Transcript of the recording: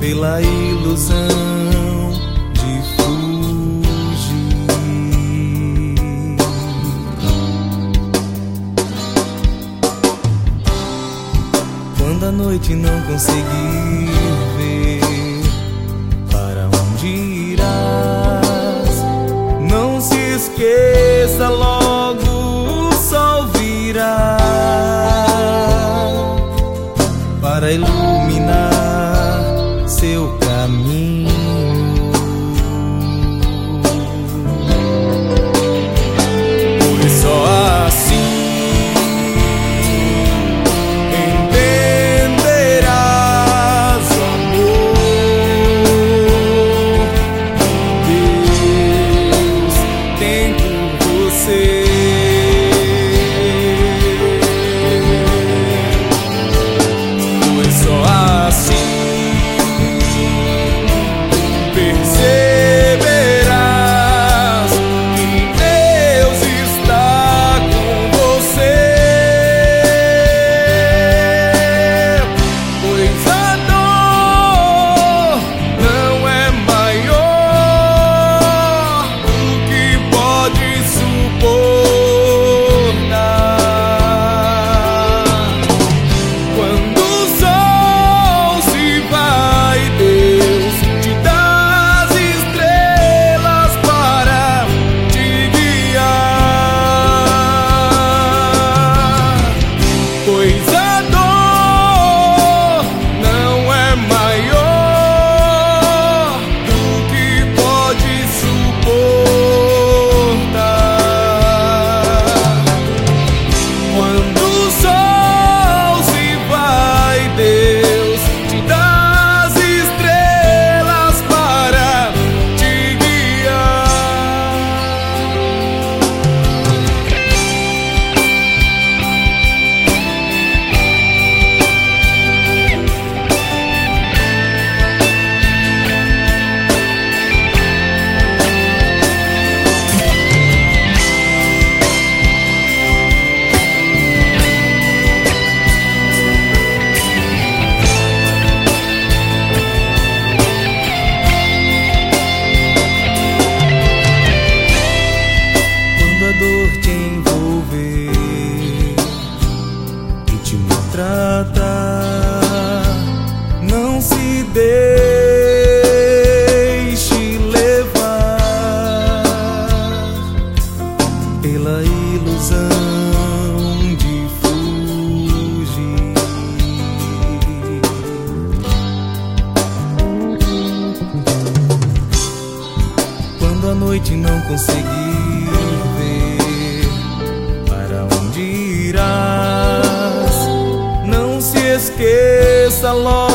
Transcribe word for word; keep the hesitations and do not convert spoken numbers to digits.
pela ilusão de fugir. Quando a noite não conseguir ver para onde irás, não se esqueça, logo o sol virá para iluminar seu caminho. Pois só assim entenderás o amor que Deus tem por você. Pois só assim perceberás que Deus está com você. Pois a dor não é maior do que pode suportar. Quando o sol se vai, Deus te dá as estrelas para te guiar. Pois a dor não é maior do que pode suportar. Quando o sol se vai, Deus te dá as estrelas para te guiar. Quando a dor te envolver e te maltratar, não se deixe levar pela ilusão de fugir. Quando a noite não conseguir ver para onde irás, não se esqueça, logo